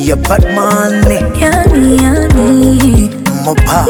your bad money. Yani Mopa.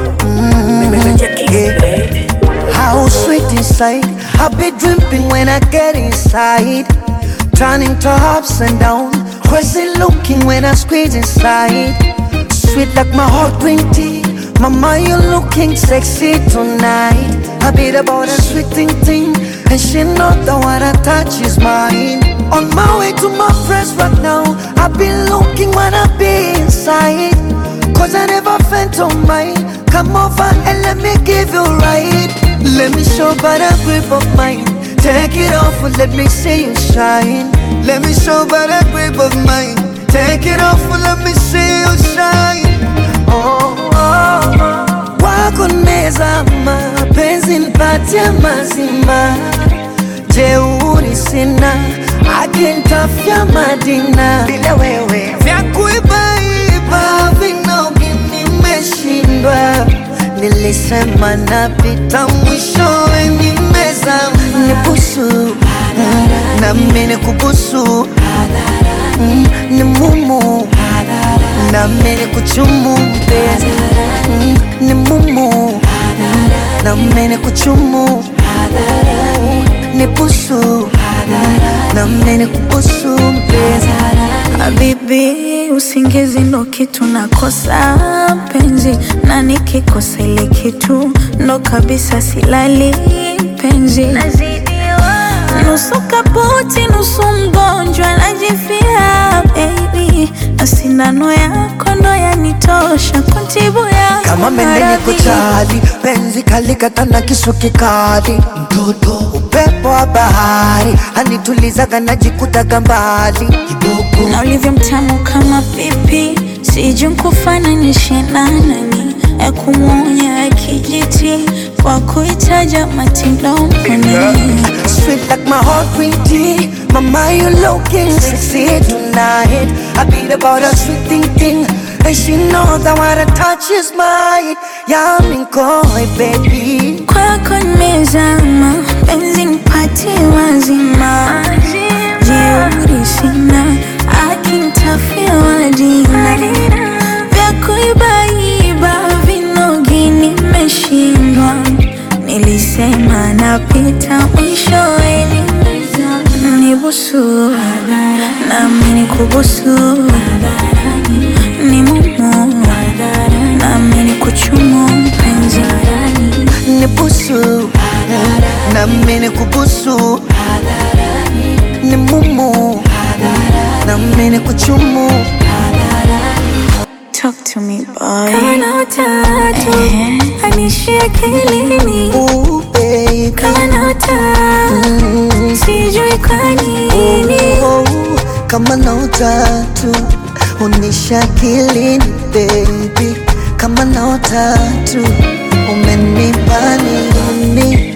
Yeah. How sweet inside. I'll be dripping when I get inside. Turning to ups and down. Crazy looking when I squeeze inside. Sweet like my heart green tea. Mama, you looking sexy tonight. I beat about a sweet thing, and she know that what I touch is mine. On my way to my friends right now. I've been looking when I be inside. Cause I never felt on mine. Come over and let me give you right. Let me show by the grip of mine. Take it off and let me see you shine. Let me show by the grip of mine. Take it off and let me see you shine. Oh, oh, oh. Wako nimezama, penzi nipatie mazima. Jeuri sina, akinitafia Madina. Bila wewe vya kuibaiba vinogi nimeshindwa. Nilisema napita mwishowe nimezama. Nibusu, na mimi nikubusu. Ni mumu, na mimi nikuchumu mpenzi. Ni mumu, na mimi nikuchumu. Nibusu, na mimi nikubusu mpenzi. Habibi, usingizi ndo kitu nakosa penzi, na nikikosa ile kitu ndo kabisa silali penzi. Nusu kaputi, nusu mgonjwa najifia baby, na sindano yako ndo yanitosha kuntibu ya kama mendeni kuchali, penzi kalikata na kisu kikali. Mtoto upepo wa bahari, anitulizaga najikutaga mbali kidogo. Na ulivyo mtamu kama pipi, sijui nkufananishe na nani. Ya kumuonya ya kijiti, kwa kuitaja matindo mponi. Sweet like my heart green tea. Mama, you looking sexy tonight. I beat about a sweet thing, and she knows that what I touch is mine. Yummy koi baby. Kwako nimezama, penzi nipatie mazima. Jeuri sina, akinitafia Madina. Vya kuibaiba vinogi nimeshindwa. Nilisema napita mwishowe nimezama. Nibusu, na mimi nikubusu. Ni mumu, na mimi nikuchumu mpenzi. Nibusu, na mimi nikubusu. Ni mumu, na mimi nikuchumu. Talk to me boy. Kana utatu, anishia kilini. Ooh baby, Kana utatu, sijui kwa nini. kama na utatu, unisha kilini baby. Kama na utatu, umenipa nini?